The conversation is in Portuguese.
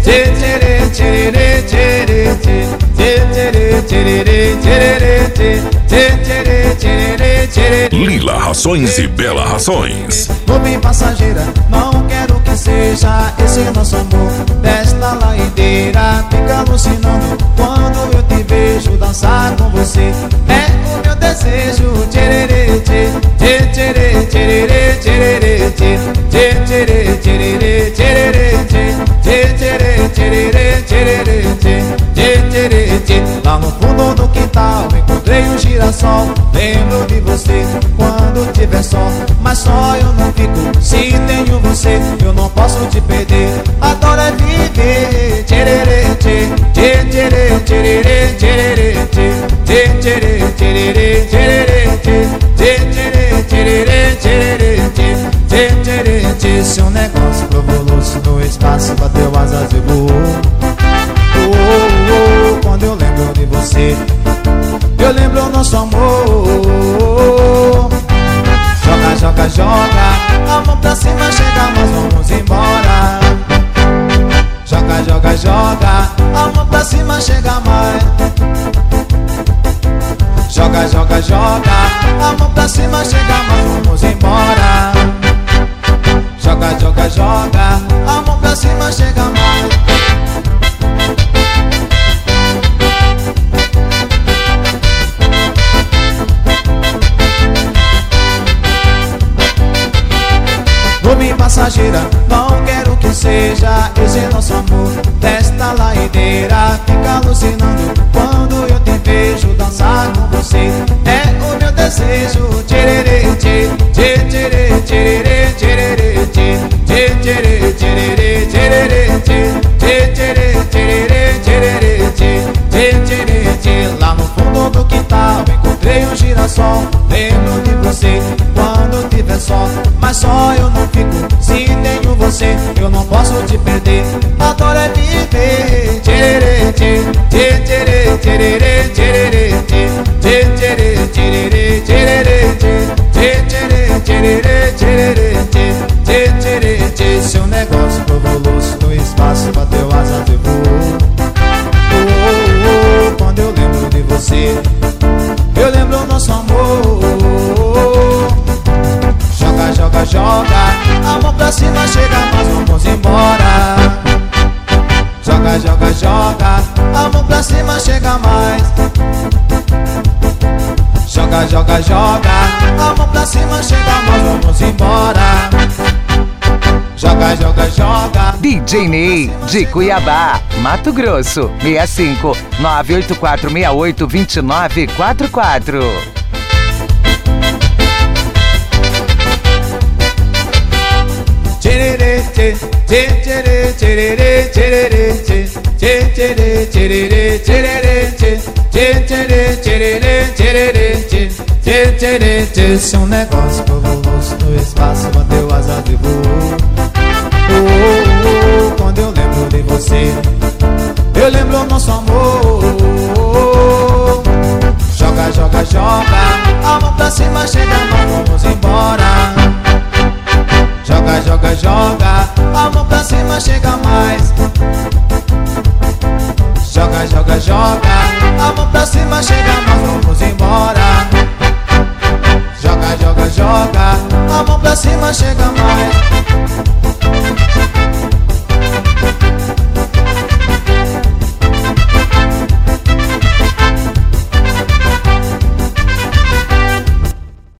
Lila Rações e Bela Rações. Nuvem passageira, não quero que seja esse nosso amor. Desta ladeira fica alucinando quando eu te vejo dançar com você. É o meu desejo. Tchererê, tchê, tchê, tcherê, tchererê, tchererê, tchê, tchê, tcherê, tchererê, tchererê, tchê, tchê, tcherê, tchererê, tchererê, tchê, tchê, tcherê, tchê. Lá no fundo do quintal encontrei um girassol. Lembro de você quando tiver sol, mas só eu não fico se tenho você. Eu não posso te perder, adoro é viver. Tchererê, tchê, tchê, tcherê, tchererê, tchererê, tchê, tchê, tcherê, tchererê, tchererê, tchê, tchê, tcherê, tchererê, tchererê, tchê, tchê, tcherê, tchê. Seu negócio provolou-se no espaço, bateu asas e voou. Quando eu lembro de você, eu lembro o nosso amor. Joga, joga, joga, a mão pra cima, chega, nós vamos embora. Joga, joga, joga, a mão pra cima, chega mais. Joga, joga, joga, a mão pra cima, chega, nós vamos embora. Joga, joga, joga, a mão pra cima, chega mais. Nuvem passageira, não quero que seja esse nosso amor. Desta ladeira fica alucinando quando eu te vejo dançar com você. É o meu desejo. Tchererê, tchê, tchê, tcherê, tchererê, tchererê, tchê, tchê, tcherê, tchererê, tchererê, tchê, tchê, tcherê, tchererê, tchererê, tchê, tchê, tcherê, tchê. Lá no fundo do quintal encontrei um girassol. Lembro de você quando tiver sol, mas só eu não fico se tenho você. Eu não posso te perder, adoro é viver. Tchererê, tchê, tchê, tcherê, tchererê, tchererê, tchê, tchê, tcherê, tchererê, tchererê, tchê, tchê, tcherê, tchererê, tchererê, tchê, tchê, tcherê, tchê. Seu negócio provolou-se no espaço, bateu asas e voou. Quando eu lembro de você, eu lembro o nosso amor. Joga, joga, joga, a mão pra cima, chega, nós vamos embora. Joga, joga, joga, a mão pra cima, chega mais. Joga, joga, joga, a mão pra cima, chega, nós vamos embora. Joga, joga, joga. DJ Ney, de Cuiabá, Mato Grosso, 65 98468 2944. Tchererê, tchê, tchê, tcherê, tchererê, tchererê, tchê, tchê, tcherê, tchererê, tchererê, tchê, tchê, tcherê, tchererê, tchererê, tchê, tchê, tcherê, tchê. Seu negócio provolou-se no espaço, bateu asas e voou. Quando eu lembro de você, eu lembro o nosso amor. Joga, joga, joga, a mão pra cima, chega